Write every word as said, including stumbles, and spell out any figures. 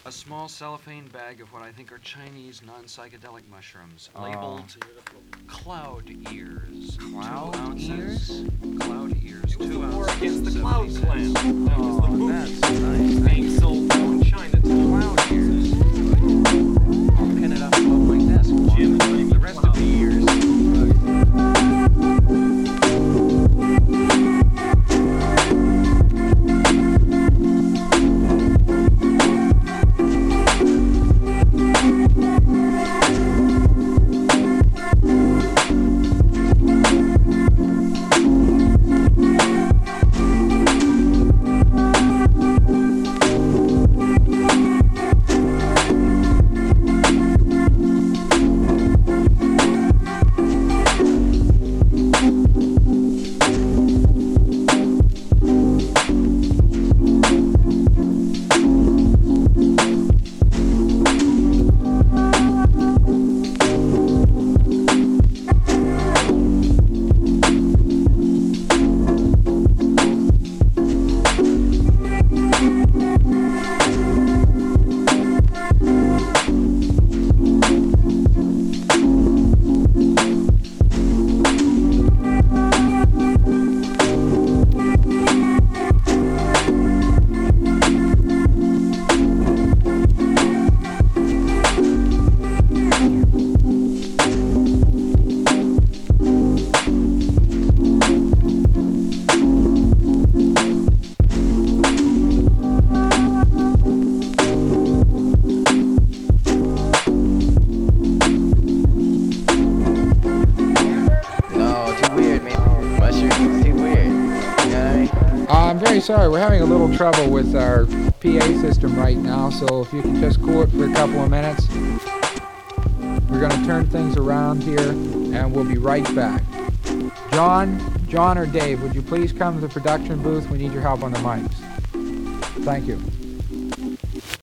A small cellophane bag of what I think are Chinese non-psychedelic mushrooms, Oh. labeled cloud ears. Cloud two ounces. ears? Cloud ears. It was two the war ounces. against the seventy Cloud cents. Clan. That was the Oh, movie that's nice. being sold now in Chinatown. Cloud ears. I'll pin it up above my desk. Jim and Amy The rest of the ears. I'm very sorry, we're having a little trouble with our P A system right now, so if you could just cool it for a couple of minutes. We're going to turn things around here, and we'll be right back. John, John or Dave, would you please come to the production booth? We need your help on the mics. Thank you.